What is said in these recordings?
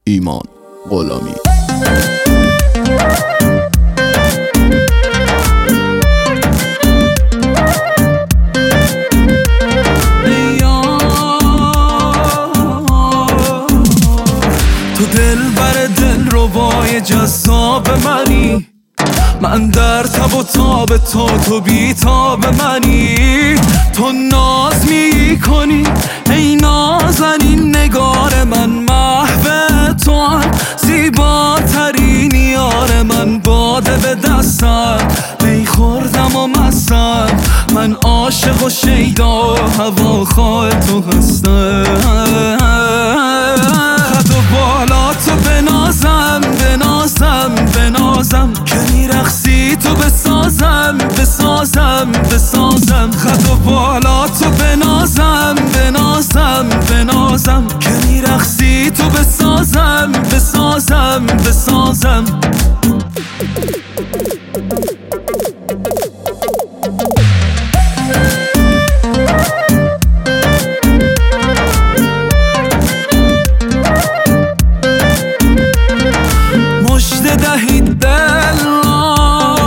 ایمان غلامی. تو دل بر دل ربای جذاب منی، من در تب و تاب تو بی تاب منی. تو ناز می کنی ای نازنین نگار من، محو تو زیباترین یار من. باده به دستم می خوردم و مستم، من عاشق و شیدا و هواخواه تو هستم. خد و بالا تو بنازم بنازم بنازم، که میرقصی تو بسازم بسازم بسازم. خد و بالا تو بنازم بنازم بنازم، که میرقصی تو بسازم بسازم بسازم. مژده دهید دل را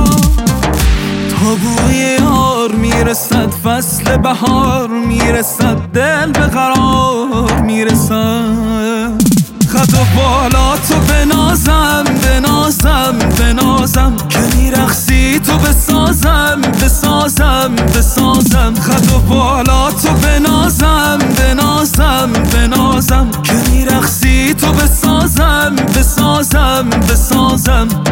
تا بوی یار میرسد، فصل بهار میرسد، دل به قرار میرسد. خد و بالا تو بنازم بنازم بنازم، که میرقصی تو بسازم بسازم بسازم. خد و بالا تو بنازم بنازم بنازم، که میرقصی تو بسازم بسازم بسازم.